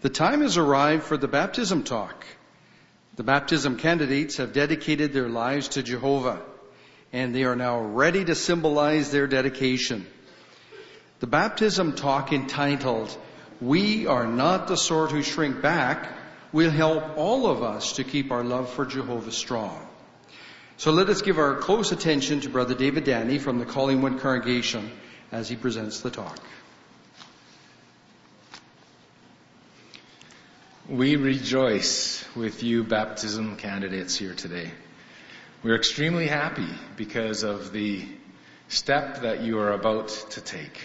The time has arrived for the baptism talk. The baptism candidates have dedicated their lives to Jehovah, and they are now ready to symbolize their dedication. The baptism talk entitled, "We Are Not the Sort Who Shrink Back," will help all of us to keep our love for Jehovah strong. So let us give our close attention to Brother David Danny from the Collingwood congregation as he presents the talk. We rejoice with you baptism candidates here today. We're extremely happy because of the step that you are about to take.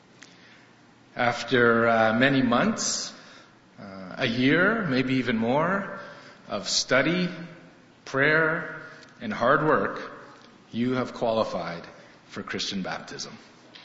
After many months, a year, maybe even more, of study, prayer, and hard work, you have qualified for Christian baptism.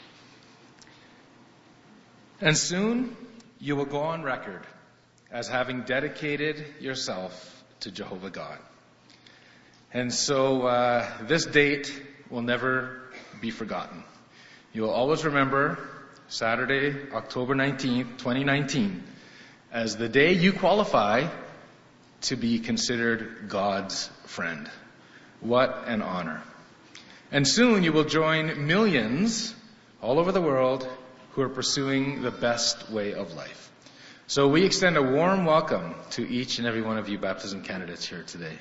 And soon, you will go on record as having dedicated yourself to Jehovah God. And so this date will never be forgotten. You will always remember Saturday, October 19th, 2019, as the day you qualify to be considered God's friend. What an honor. And soon you will join millions all over the world who are pursuing the best way of life. So we extend a warm welcome to each and every one of you baptism candidates here today.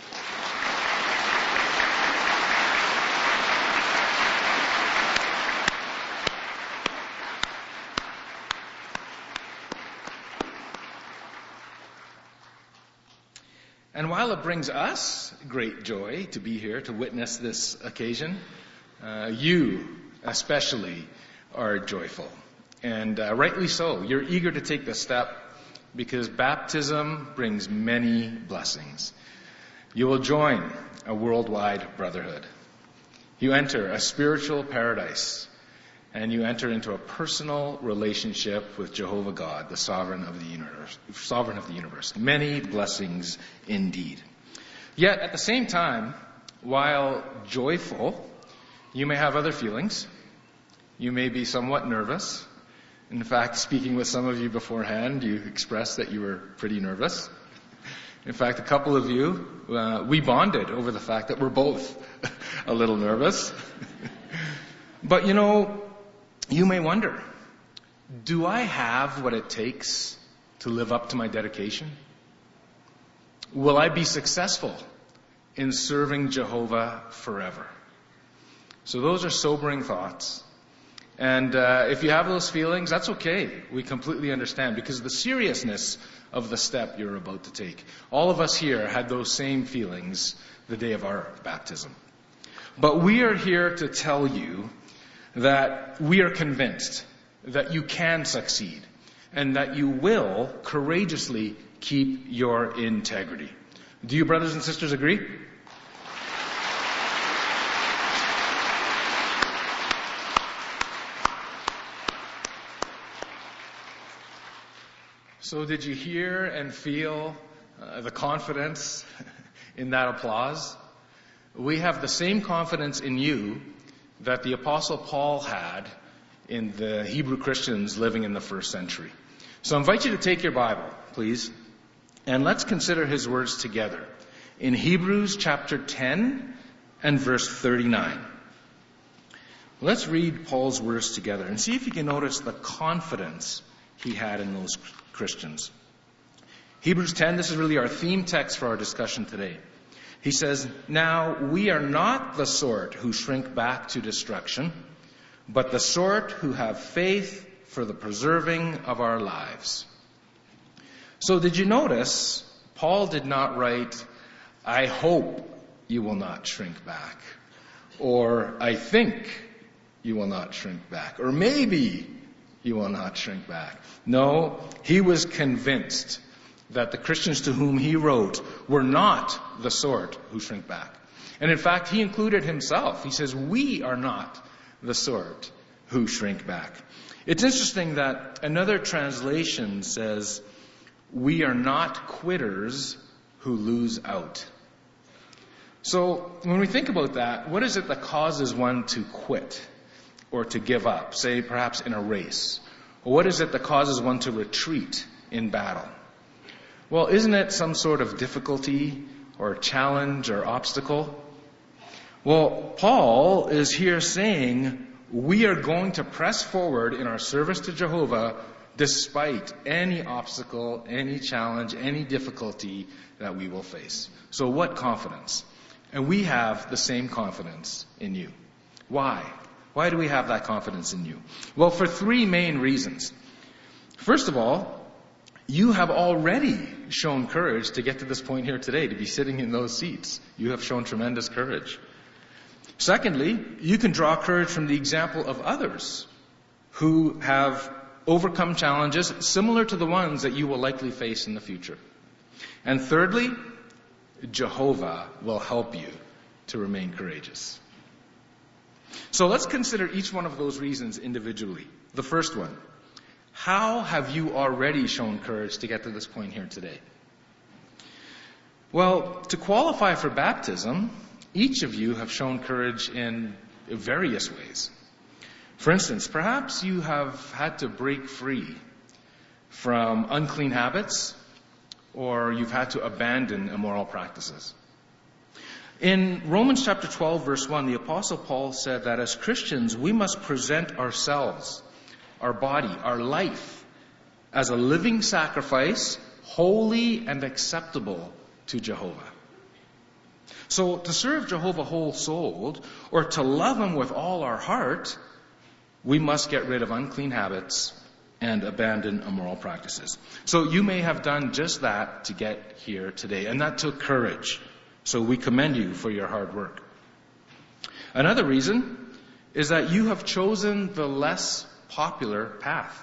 And while it brings us great joy to be here to witness this occasion, you especially are joyful. And rightly so. You're eager to take the step because baptism brings many blessings. You will join a worldwide brotherhood. You enter a spiritual paradise, and you enter into a personal relationship with Jehovah God, the sovereign of the universe. Many blessings indeed. Yet at the same time, while joyful, you may have other feelings. You may be somewhat nervous. In fact, speaking with some of you beforehand, you expressed that you were pretty nervous. In fact, a couple of you, we bonded over the fact that we're both a little nervous. But you may wonder, do I have what it takes to live up to my dedication? Will I be successful in serving Jehovah forever? So those are sobering thoughts. And if you have those feelings, that's okay. We completely understand because of the seriousness of the step you're about to take. All of us here had those same feelings the day of our baptism. But we are here to tell you that we are convinced that you can succeed and that you will courageously keep your integrity. Do you, brothers and sisters, agree? So did you hear and feel the confidence in that applause? We have the same confidence in you that the Apostle Paul had in the Hebrew Christians living in the first century. So I invite you to take your Bible, please, and let's consider his words together in Hebrews chapter 10 and verse 39. Let's read Paul's words together and see if you can notice the confidence he had in those Christians. Hebrews 10, this is really our theme text for our discussion today. He says, "Now we are not the sort who shrink back to destruction, but the sort who have faith for the preserving of our lives." So did you notice Paul did not write, "I hope you will not shrink back," or "I think you will not shrink back," or "maybe you will not shrink back." No, he was convinced that the Christians to whom he wrote were not the sort who shrink back. And in fact, he included himself. He says, we are not the sort who shrink back. It's interesting that another translation says, we are not quitters who lose out. So when we think about that, what is it that causes one to quit or to give up, say perhaps in a race? Or what is it that causes one to retreat in battle. Well, isn't it some sort of difficulty or challenge or obstacle? Well, Paul is here saying we are going to press forward in our service to Jehovah despite any obstacle, any challenge, any difficulty that we will face. So what confidence? And we have the same confidence in you. Why? Why do we have that confidence in you? Well, for three main reasons. First of all, you have already shown courage to get to this point here today, to be sitting in those seats. You have shown tremendous courage. Secondly, you can draw courage from the example of others who have overcome challenges similar to the ones that you will likely face in the future. And thirdly, Jehovah will help you to remain courageous. So let's consider each one of those reasons individually. The first one, how have you already shown courage to get to this point here today? Well, to qualify for baptism, each of you have shown courage in various ways. For instance, perhaps you have had to break free from unclean habits, or you've had to abandon immoral practices. In Romans chapter 12, verse 1, the Apostle Paul said that as Christians, we must present ourselves, our body, our life, as a living sacrifice, holy and acceptable to Jehovah. So to serve Jehovah whole-souled, or to love Him with all our heart, we must get rid of unclean habits and abandon immoral practices. So you may have done just that to get here today, and that took courage. So we commend you for your hard work. Another reason is that you have chosen the less popular path.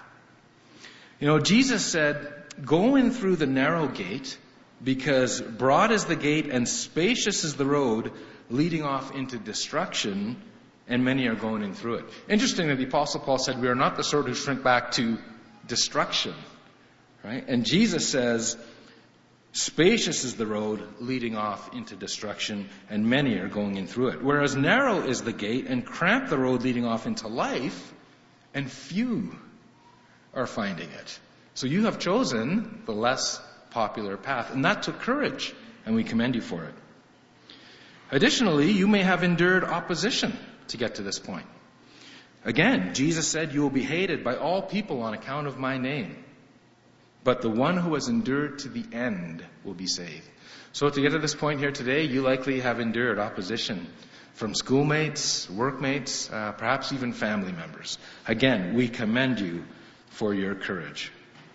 Jesus said, go in through the narrow gate, because broad is the gate and spacious is the road leading off into destruction, and many are going in through it. Interesting that the Apostle Paul said we are not the sort who shrink back to destruction, right? And Jesus says, spacious is the road leading off into destruction, and many are going in through it. Whereas narrow is the gate and cramped the road leading off into life, and few are finding it. So you have chosen the less popular path, and that took courage, and we commend you for it. Additionally, you may have endured opposition to get to this point. Again, Jesus said, you will be hated by all people on account of my name, but the one who has endured to the end will be saved. So to get to this point here today, you likely have endured opposition from schoolmates, workmates, perhaps even family members. Again, we commend you for your courage.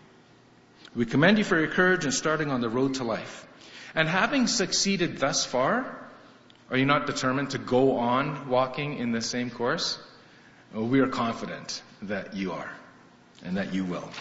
We commend you for your courage in starting on the road to life. And having succeeded thus far, are you not determined to go on walking in the same course? Well, we are confident that you are, and that you will.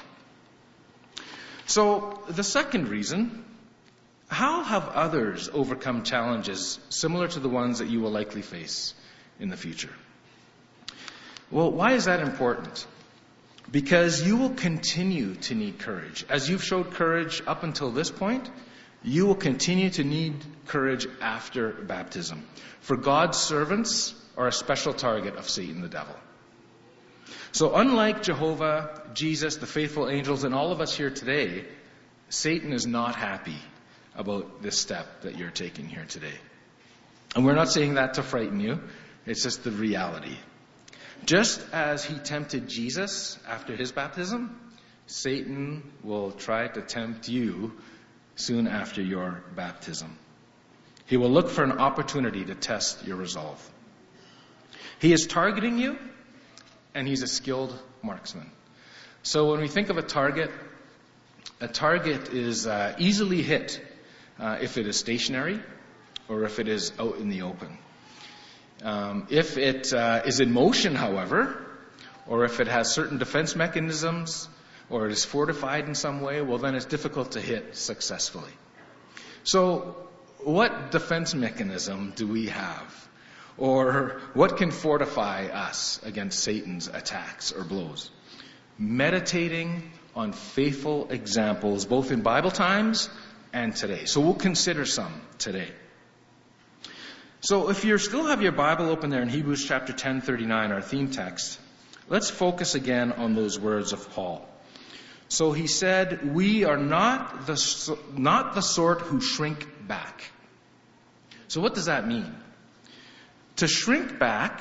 So, the second reason, how have others overcome challenges similar to the ones that you will likely face in the future? Well, why is that important? Because you will continue to need courage. As you've showed courage up until this point, you will continue to need courage after baptism. For God's servants are a special target of Satan the devil. So unlike Jehovah, Jesus, the faithful angels, and all of us here today, Satan is not happy about this step that you're taking here today. And we're not saying that to frighten you. It's just the reality. Just as he tempted Jesus after his baptism, Satan will try to tempt you soon after your baptism. He will look for an opportunity to test your resolve. He is targeting you, and he's a skilled marksman. So when we think of a target is easily hit if it is stationary or if it is out in the open. If it is in motion, however, or if it has certain defense mechanisms, or it is fortified in some way, well, then it's difficult to hit successfully. So, what defense mechanism do we have? Or what can fortify us against Satan's attacks or blows? Meditating on faithful examples, both in Bible times and today. So we'll consider some today. So if you still have your Bible open there in Hebrews chapter 10:39, our theme text, let's focus again on those words of Paul. So he said, we are not the sort who shrink back. So what does that mean? To shrink back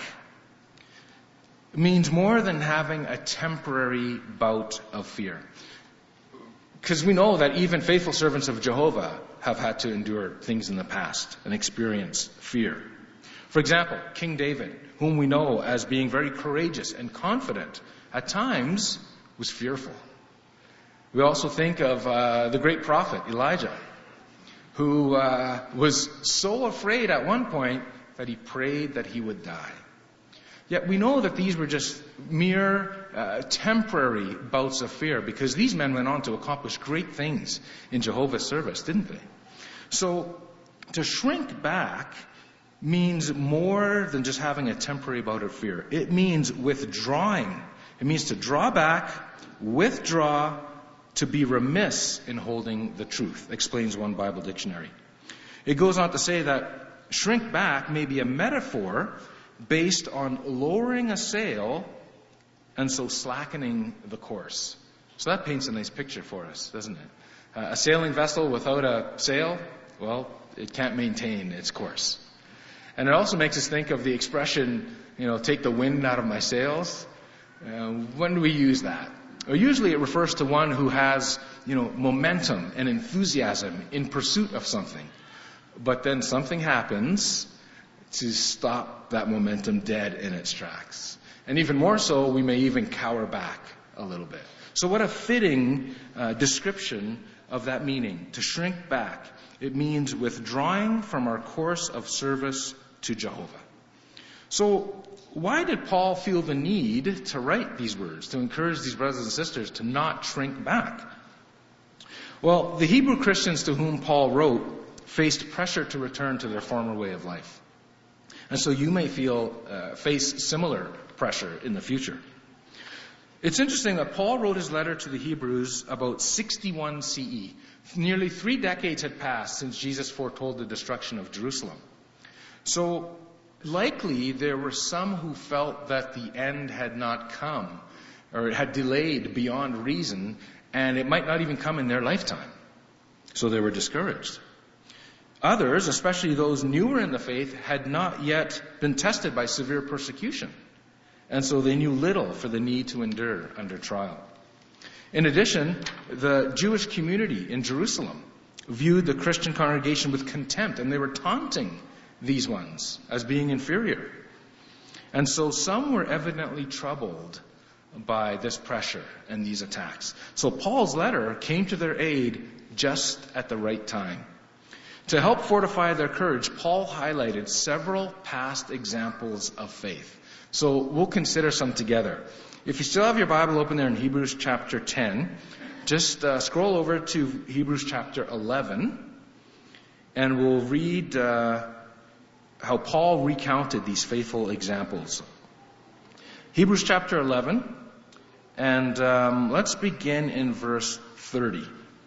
means more than having a temporary bout of fear. Because we know that even faithful servants of Jehovah have had to endure things in the past and experience fear. For example, King David, whom we know as being very courageous and confident, at times was fearful. We also think of the great prophet Elijah, who was so afraid at one point that he prayed that he would die. Yet we know that these were just mere temporary bouts of fear, because these men went on to accomplish great things in Jehovah's service, didn't they? So to shrink back means more than just having a temporary bout of fear. It means withdrawing. It means to draw back, withdraw, to be remiss in holding the truth, explains one Bible dictionary. It goes on to say that shrink back may be a metaphor based on lowering a sail and so slackening the course. So that paints a nice picture for us, doesn't it? A sailing vessel without a sail, well, it can't maintain its course. And it also makes us think of the expression, take the wind out of my sails. When do we use that? Well, usually it refers to one who has, momentum and enthusiasm in pursuit of something. But then something happens to stop that momentum dead in its tracks. And even more so, we may even cower back a little bit. So what a fitting description of that meaning, to shrink back. It means withdrawing from our course of service to Jehovah. So why did Paul feel the need to write these words, to encourage these brothers and sisters to not shrink back? Well, the Hebrew Christians to whom Paul wrote faced pressure to return to their former way of life. And so you may face similar pressure in the future. It's interesting that Paul wrote his letter to the Hebrews about 61 CE. Nearly 3 decades had passed since Jesus foretold the destruction of Jerusalem. So likely there were some who felt that the end had not come, or it had delayed beyond reason, and it might not even come in their lifetime. So they were discouraged. Others, especially those newer in the faith, had not yet been tested by severe persecution. And so they knew little for the need to endure under trial. In addition, the Jewish community in Jerusalem viewed the Christian congregation with contempt, and they were taunting these ones as being inferior. And so some were evidently troubled by this pressure and these attacks. So Paul's letter came to their aid just at the right time. To help fortify their courage, Paul highlighted several past examples of faith. So we'll consider some together. If you still have your Bible open there in Hebrews chapter 10, just scroll over to Hebrews chapter 11, and we'll read how Paul recounted these faithful examples. Hebrews chapter 11, and let's begin in verse 30.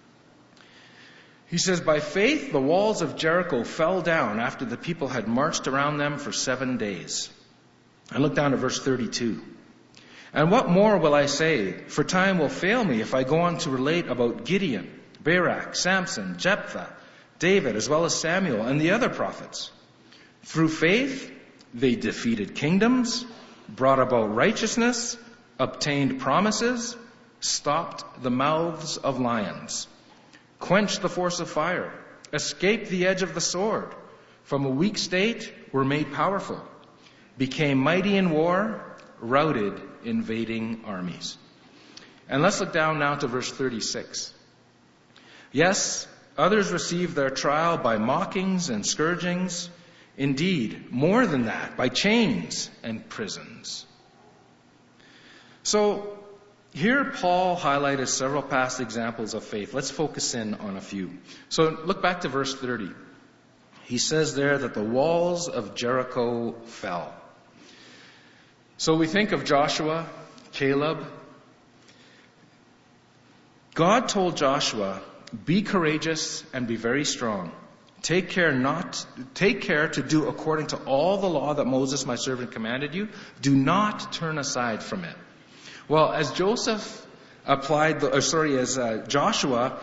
He says, "By faith the walls of Jericho fell down after the people had marched around them for 7 days." And look down at verse 32. "And what more will I say? For time will fail me if I go on to relate about Gideon, Barak, Samson, Jephthah, David, as well as Samuel and the other prophets. Through faith they defeated kingdoms, brought about righteousness, obtained promises, stopped the mouths of lions, quenched the force of fire, escaped the edge of the sword, from a weak state were made powerful, became mighty in war, routed invading armies." And let's look down now to verse 36. "Yes, others received their trial by mockings and scourgings. Indeed, more than that, by chains and prisons." So here Paul highlighted several past examples of faith. Let's focus in on a few. So look back to verse 30. He says there that the walls of Jericho fell. So we think of Joshua, Caleb. God told Joshua, "Be courageous and be very strong. Take care to do according to all the law that Moses my servant commanded you. Do not turn aside from it." Well, as Joseph Joshua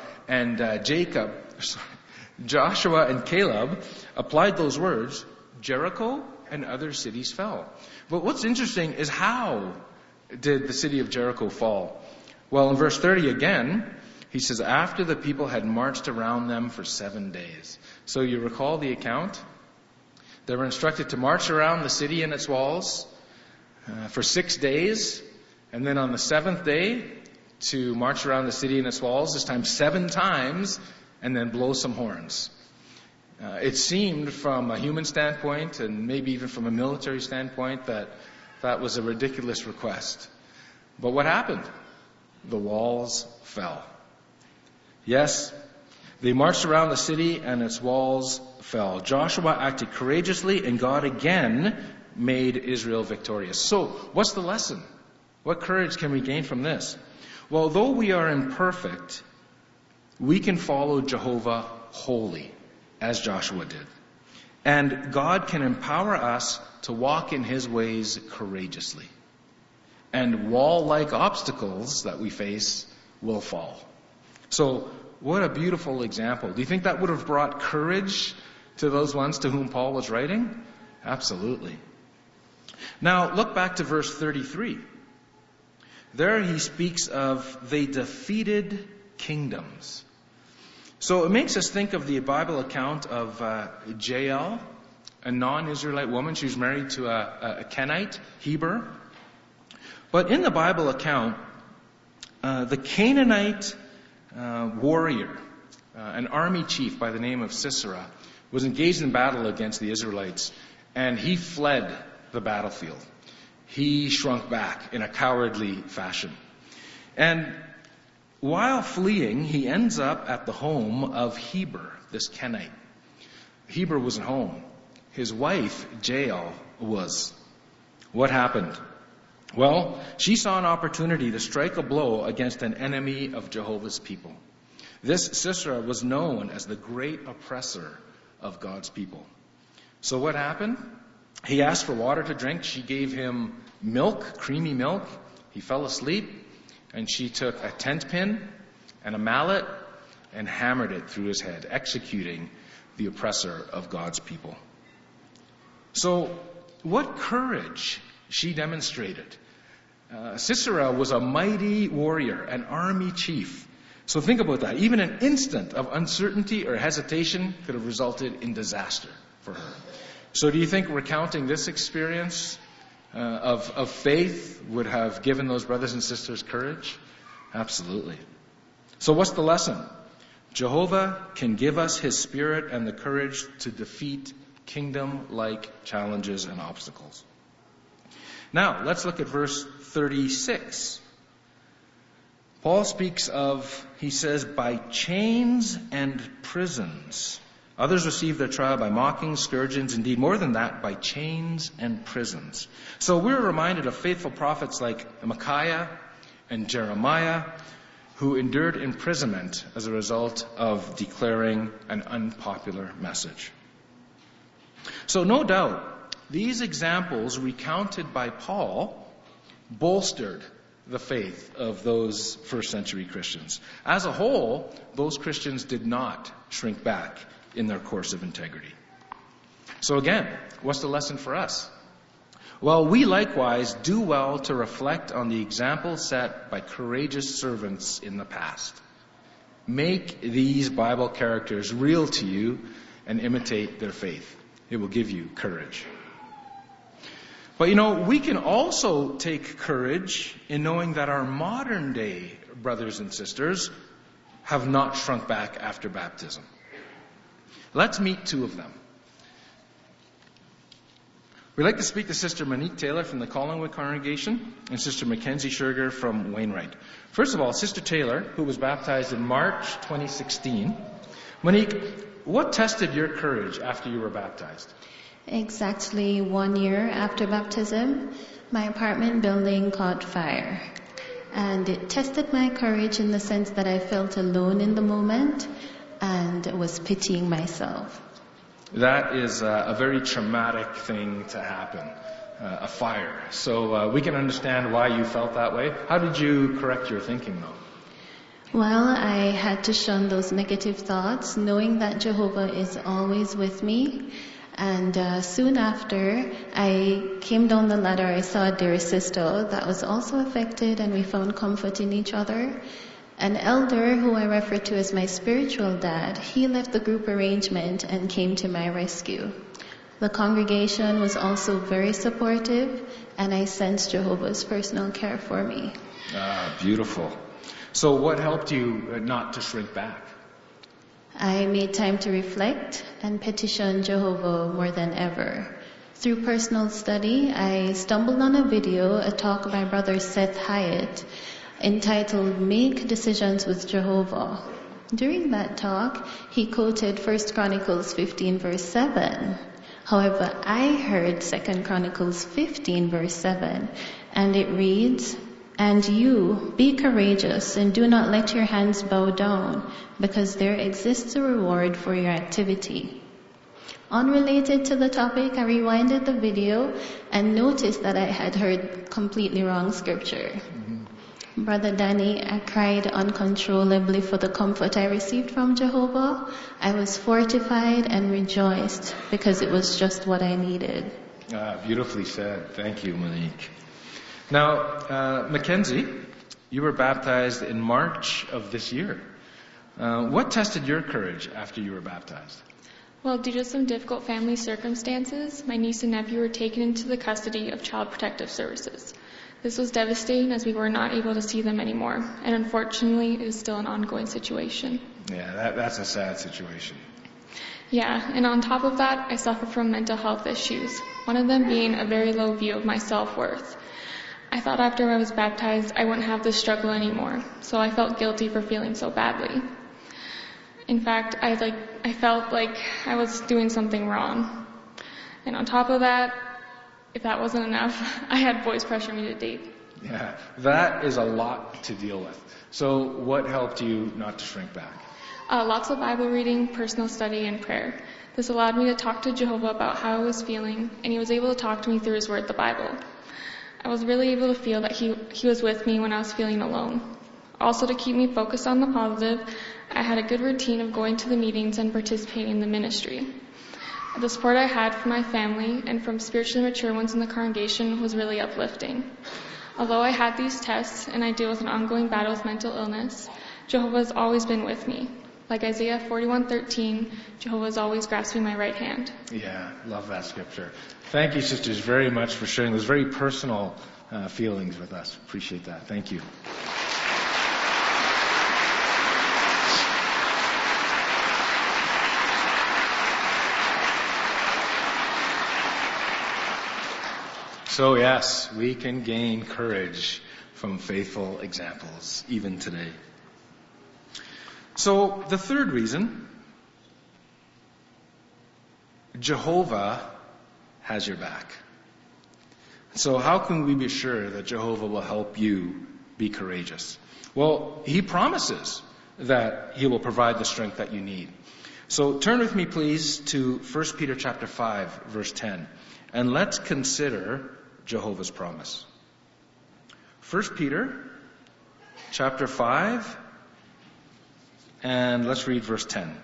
and Caleb applied those words, Jericho and other cities fell. But what's interesting is how did the city of Jericho fall? Well, in verse 30 again, he says, after the people had marched around them for 7 days. So you recall the account? They were instructed to march around the city and its walls for 6 days. And then on the 7th day, to march around the city and its walls, this time 7 times, and then blow some horns. It seemed from a human standpoint, and maybe even from a military standpoint, that was a ridiculous request. But what happened? The walls fell. Yes, they marched around the city and its walls fell. Joshua acted courageously, and God again made Israel victorious. So, what's the lesson? What courage can we gain from this? Well, though we are imperfect, we can follow Jehovah wholly, as Joshua did. And God can empower us to walk in His ways courageously. And wall-like obstacles that we face will fall. So, what a beautiful example. Do you think that would have brought courage to those ones to whom Paul was writing? Absolutely. Now, look back to verse 33. There he speaks of they defeated kingdoms. So it makes us think of the Bible account of Jael, a non-Israelite woman. She was married to a Kenite, Heber. But in the Bible account, the Canaanite warrior, an army chief by the name of Sisera, was engaged in battle against the Israelites, and he fled the battlefield. He shrunk back in a cowardly fashion. And while fleeing, he ends up at the home of Heber, this Kenite. Heber was at home. His wife, Jael, was. What happened? Well, she saw an opportunity to strike a blow against an enemy of Jehovah's people. This Sisera was known as the great oppressor of God's people. So what happened? He asked for water to drink. She gave him milk, creamy milk. He fell asleep, and she took a tent pin and a mallet and hammered it through his head, executing the oppressor of God's people. So, what courage she demonstrated. Sisera was a mighty warrior, an army chief. So think about that. Even an instant of uncertainty or hesitation could have resulted in disaster for her. So do you think recounting this experience of faith would have given those brothers and sisters courage? Absolutely. So what's the lesson? Jehovah can give us His Spirit and the courage to defeat kingdom-like challenges and obstacles. Now, let's look at verse 36. Paul speaks of, he says, by chains and prisons. Others receive their trial by mockings, scourgings, indeed more than that, by chains and prisons. So we're reminded of faithful prophets like Micaiah and Jeremiah, who endured imprisonment as a result of declaring an unpopular message. So no doubt, these examples recounted by Paul bolstered the faith of those first century Christians. As a whole, those Christians did not shrink back in their course of integrity. So again, what's the lesson for us? Well, we likewise do well to reflect on the example set by courageous servants in the past. Make these Bible characters real to you and imitate their faith. It will give you courage. But we can also take courage in knowing that our modern day brothers and sisters have not shrunk back after baptism. Let's meet two of them. We'd like to speak to Sister Monique Taylor from the Collingwood congregation and Sister Mackenzie Scherger from Wainwright. First of all, Sister Taylor, who was baptized in March 2016. Monique, what tested your courage after you were baptized? Exactly 1 year after baptism, my apartment building caught fire. And it tested my courage in the sense that I felt alone in the moment and was pitying myself. That is a very traumatic thing to happen. a fire. So we can understand why you felt that way. How did you correct your thinking, though? Well, I had to shun those negative thoughts, knowing that Jehovah is always with me. And soon after, I came down the ladder, I saw a dear sister that was also affected, and we found comfort in each other. An elder, who I refer to as my spiritual dad, he left the group arrangement and came to my rescue. The congregation was also very supportive, and I sensed Jehovah's personal care for me. Ah, beautiful. So what helped you not to shrink back? I made time to reflect and petition Jehovah more than ever. Through personal study, I stumbled on a video, a talk by Brother Seth Hyatt, entitled Make Decisions with Jehovah. During that talk, he quoted 1 Chronicles 15 verse 7. However, I heard 2 Chronicles 15 verse 7, and it reads, "And you, be courageous and do not let your hands bow down, because there exists a reward for your activity." Unrelated to the topic, I rewinded the video and noticed that I had heard completely wrong scripture. Brother Danny, I cried uncontrollably for the comfort I received from Jehovah. I was fortified and rejoiced because it was just what I needed. Beautifully said. Thank you, Monique. Now, Mackenzie, you were baptized in March of this year. What tested your courage after you were baptized? Well, due to some difficult family circumstances, my niece and nephew were taken into the custody of Child Protective Services. This was devastating as we were not able to see them anymore, and unfortunately, it is still an ongoing situation. Yeah, that's a sad situation. Yeah, and on top of that, I suffer from mental health issues, one of them being a very low view of my self-worth. I thought after I was baptized, I wouldn't have this struggle anymore, so I felt guilty for feeling so badly. In fact, I felt like I was doing something wrong. And on top of that, if that wasn't enough, I had boys pressure me to date. Yeah, that is a lot to deal with. So what helped you not to shrink back? Lots of Bible reading, personal study, and prayer. This allowed me to talk to Jehovah about how I was feeling, and he was able to talk to me through his word, the Bible. I was really able to feel that he was with me when I was feeling alone. Also, to keep me focused on the positive, I had a good routine of going to the meetings and participating in the ministry. The support I had from my family and from spiritually mature ones in the congregation was really uplifting. Although I had these tests and I deal with an ongoing battle with mental illness, Jehovah has always been with me. Like Isaiah 41:13, Jehovah is always grasping my right hand. Yeah, love that scripture. Thank you, sisters, very much for sharing those very personal feelings with us. Appreciate that. Thank you. So yes, we can gain courage from faithful examples, even today. So the third reason, Jehovah has your back. So how can we be sure that Jehovah will help you be courageous? Well, he promises that he will provide the strength that you need. So turn with me, please, to 1 Peter chapter 5, verse 10. And let's consider Jehovah's promise. 1 Peter chapter 5, and let's read verse 10.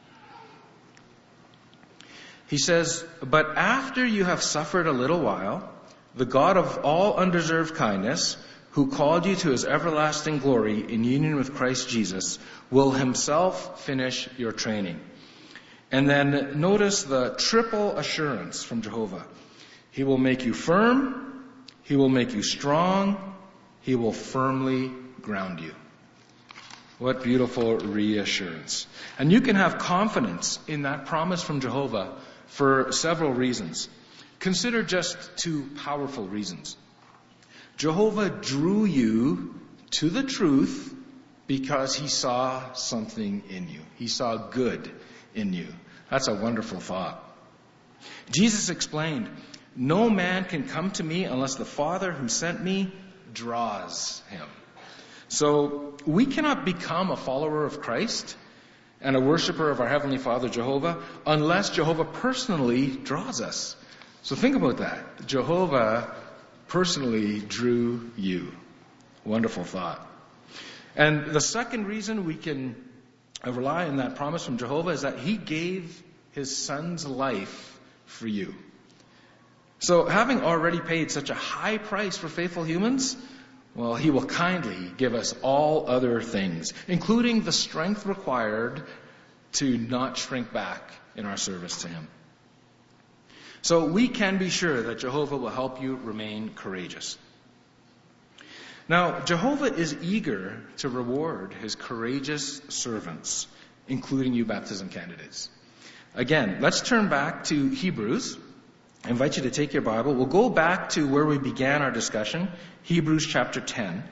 He says, "But after you have suffered a little while, the God of all undeserved kindness, who called you to his everlasting glory in union with Christ Jesus, will himself finish your training." And then notice the triple assurance from Jehovah. He will make you firm, he will make you strong, he will firmly ground you. What beautiful reassurance. And you can have confidence in that promise from Jehovah for several reasons. Consider just two powerful reasons. Jehovah drew you to the truth because he saw something in you. He saw good in you. That's a wonderful thought. Jesus explained, "No man can come to me unless the Father who sent me draws him." So we cannot become a follower of Christ and a worshiper of our Heavenly Father Jehovah unless Jehovah personally draws us. So think about that. Jehovah personally drew you. Wonderful thought. And the second reason we can rely on that promise from Jehovah is that he gave his son's life for you. So having already paid such a high price for faithful humans, well, he will kindly give us all other things, including the strength required to not shrink back in our service to him. So we can be sure that Jehovah will help you remain courageous. Now, Jehovah is eager to reward his courageous servants, including you baptism candidates. Again, let's turn back to Hebrews. I invite you to take your Bible. We'll go back to where we began our discussion, Hebrews chapter 10.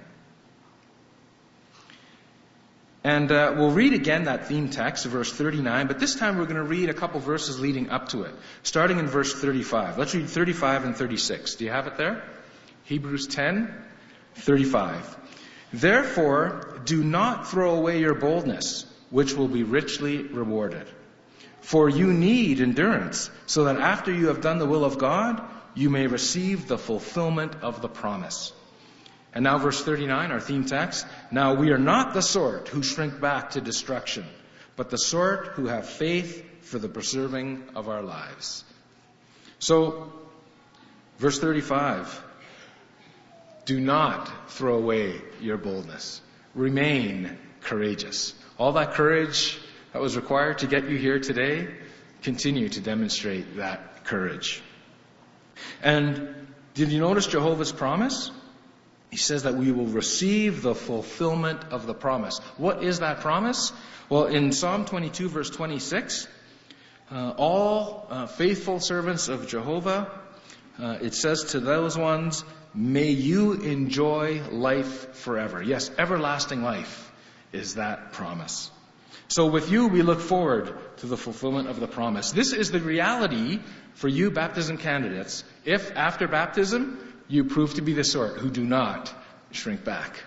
And we'll read again that theme text, verse 39, but this time we're going to read a couple verses leading up to it, starting in verse 35. Let's read 35 and 36. Do you have it there? Hebrews 10, 35. Therefore, do not throw away your boldness, which will be richly rewarded. For you need endurance, so that after you have done the will of God, you may receive the fulfillment of the promise. And now verse 39, our theme text. Now we are not the sort who shrink back to destruction, but the sort who have faith for the preserving of our lives. So, verse 35, do not throw away your boldness. Remain courageous. All that courage that was required to get you here today, continue to demonstrate that courage. And did you notice Jehovah's promise? He says that we will receive the fulfillment of the promise. What is that promise? Well, in Psalm 22, verse 26, all faithful servants of Jehovah, it says to those ones, may you enjoy life forever. Yes, everlasting life is that promise. So with you, we look forward to the fulfillment of the promise. This is the reality for you baptism candidates, if after baptism you prove to be the sort who do not shrink back.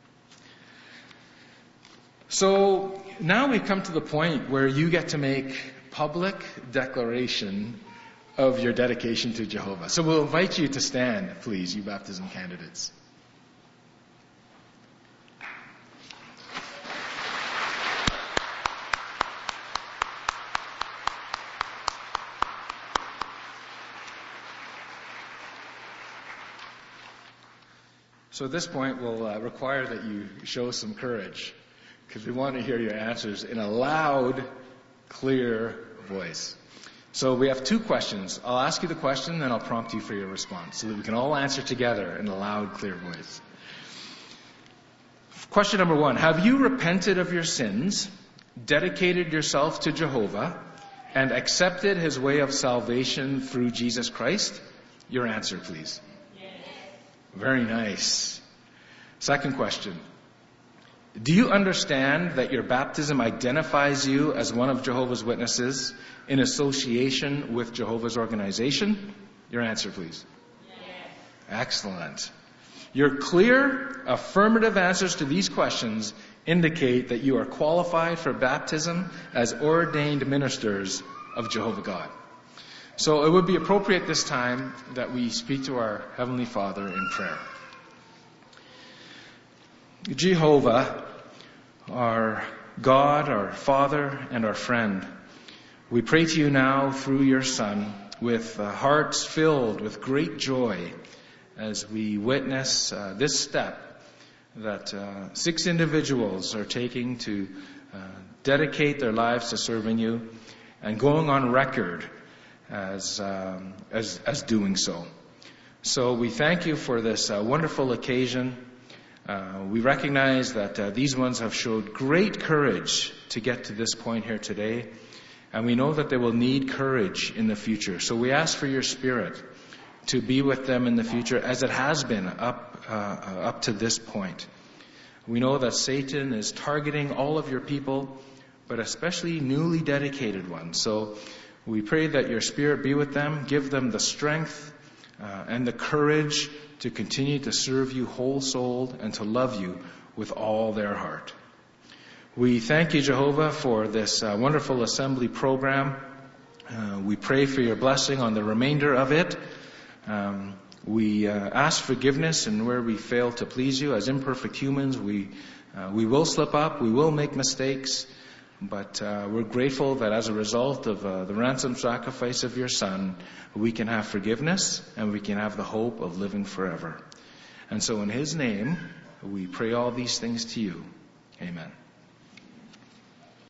So now we come to the point where you get to make public declaration of your dedication to Jehovah. So we'll invite you to stand, please, you baptism candidates. So at this point, we'll require that you show some courage, because we want to hear your answers in a loud, clear voice. So we have two questions. I'll ask you the question, then I'll prompt you for your response, so that we can all answer together in a loud, clear voice. Question number one, have you repented of your sins, dedicated yourself to Jehovah, and accepted his way of salvation through Jesus Christ? Your answer, please. Very nice. Second question. Do you understand that your baptism identifies you as one of Jehovah's Witnesses in association with Jehovah's organization? Your answer, please. Yes. Excellent. Your clear, affirmative answers to these questions indicate that you are qualified for baptism as ordained ministers of Jehovah God. So it would be appropriate this time that we speak to our Heavenly Father in prayer. Jehovah, our God, our Father, and our friend, we pray to you now through your Son with hearts filled with great joy as we witness this step that 6 individuals are taking to dedicate their lives to serving you and going on record as doing so. So we thank you for this wonderful occasion. We recognize that these ones have showed great courage to get to this point here today, and we know that they will need courage in the future. So we ask for your Spirit to be with them in the future, as it has been up to this point. We know that Satan is targeting all of your people, but especially newly dedicated ones. So we pray that your Spirit be with them, give them the strength and the courage to continue to serve you whole-souled and to love you with all their heart. We thank you, Jehovah, for this wonderful assembly program. We pray for your blessing on the remainder of it. We ask forgiveness in where we fail to please you. As imperfect humans, we will slip up, we will make mistakes, but we're grateful that as a result of the ransom sacrifice of your Son, we can have forgiveness and we can have the hope of living forever. And so in His name, we pray all these things to you. Amen.